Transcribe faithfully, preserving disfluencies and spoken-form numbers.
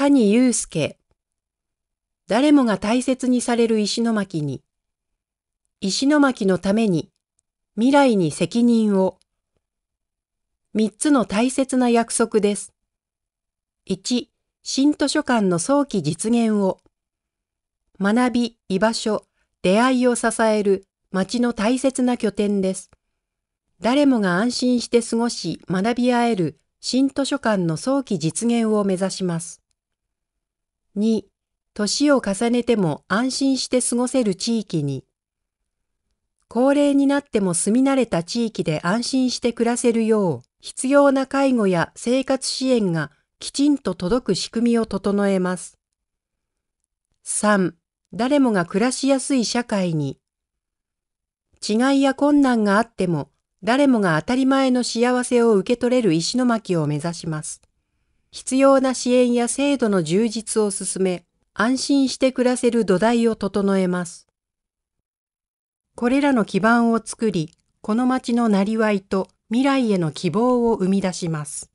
谷祐介。誰もが大切にされる石巻に、石巻のために、未来に責任を。三つの大切な約束です。いち、新図書館の早期実現を。学び、居場所、出会いを支える町の大切な拠点です。誰もが安心して過ごし学び合える新図書館の早期実現を目指します。に、年を重ねても安心して過ごせる地域に。高齢になっても住み慣れた地域で安心して暮らせるよう、必要な介護や生活支援がきちんと届く仕組みを整えます。さん、誰もが暮らしやすい社会に。違いや困難があっても、誰もが当たり前の幸せを受け取れる石巻を目指します。必要な支援や制度の充実を進め、安心して暮らせる土台を整えます。これらの基盤を作り、この町のなりわいと未来への希望を生み出します。